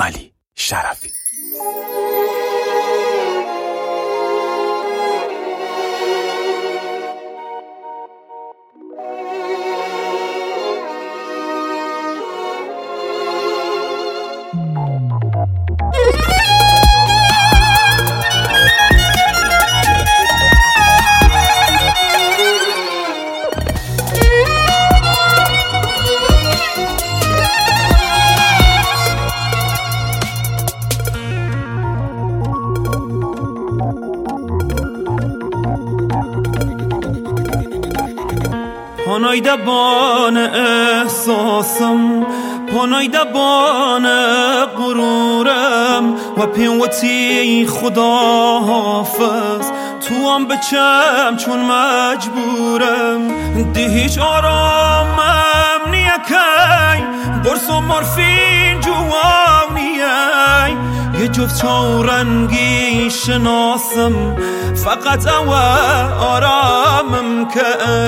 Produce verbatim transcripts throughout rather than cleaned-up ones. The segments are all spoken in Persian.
علی شرفی. پانای دبان احساسم، پانای دبان غرورم و پیوتی خدا حافظ تو هم بچم چون مجبورم. دی هیچ آرامم نیه کی برس و مورفین جوام نیه، یه جفت چارنگی شناسم فقط او آرامم که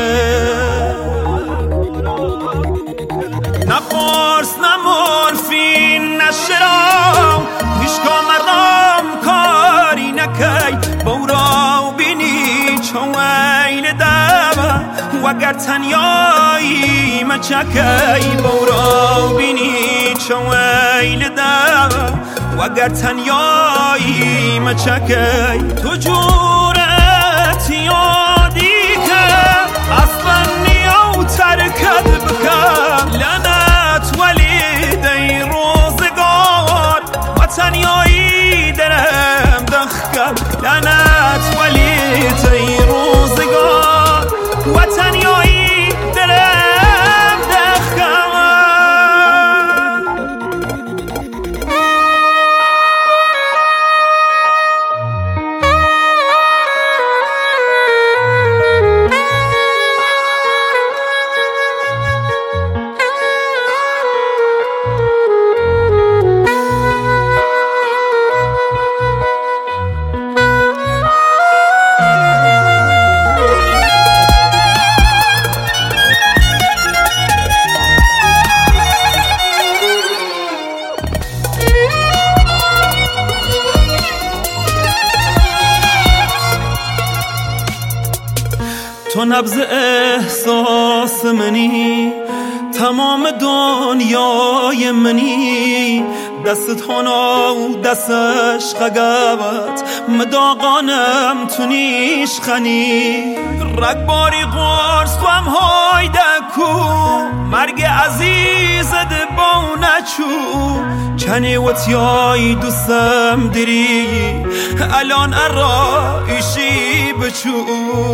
نه قرص نه مورفین نه شراب پیشگاه مرام کاری نکی بورا بینی چویل دبا وگر تنیایی مچکی بورا بینی چویل دبا وگر تنیایی مچکی تو جورت یادی که اصلا نیو ترکت بکن لعنت ولی دی روزگار و تنیایی درم دخکم لعنت ولی دی روزگار و تنیایی درم دخکم. تو نبض احساس منی، تمام دنیای منی، دستت هانا و دستش خگبت مداغانم تو نیش خنی رگباری قرص تو هم های دکو مرگ عزیزت با نچو کنی و تیای دوستم دری الان ارائشی بچو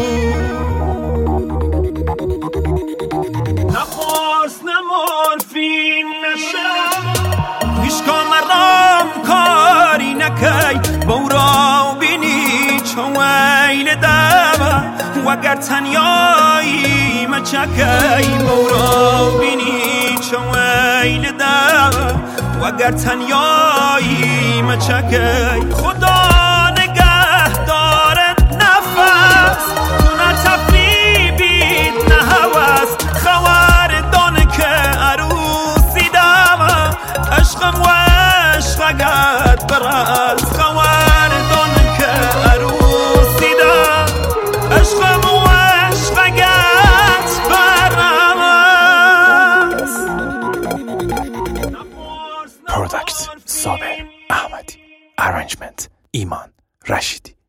نخورس نمورفین نشم پیشکا مرام کاری نکی بورا بینی چویل دبا وگر تنیایی مچکی بورا بینی چویل دبا وگر تنیایی مچکی خدا نگه دارد نفس تو نتفری بید نهوس خواردان که عروسی دما عشقم و عشقگت برز خواردان که عروسی دم عشقم و عشقگت برز. پروداکت صابر احمدی، ارنجمنت ایمان رشیدی.